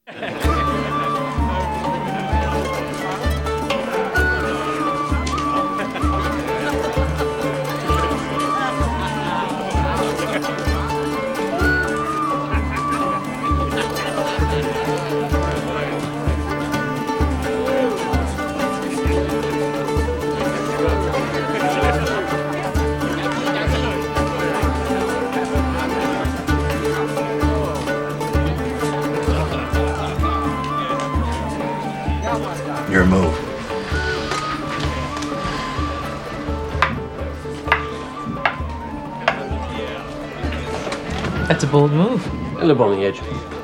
Your move. That's a bold move. A little on the edge.